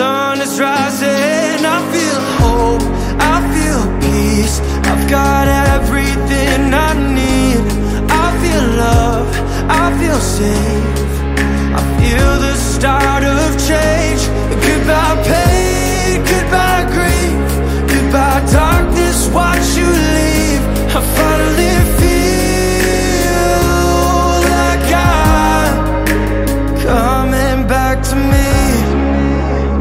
sun is rising. I feel hope, I feel peace. I've got everything I need. I feel love, I feel safe.